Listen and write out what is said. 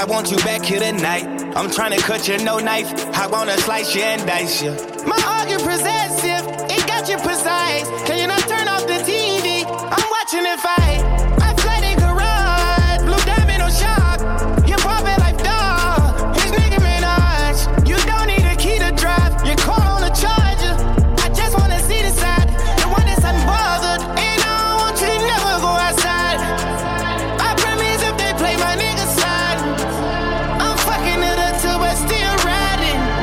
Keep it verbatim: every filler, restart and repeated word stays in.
I want you back here tonight. I'm tryna cut you, no knife. I wanna slice you and dice you. My argument possessive, it got you precise.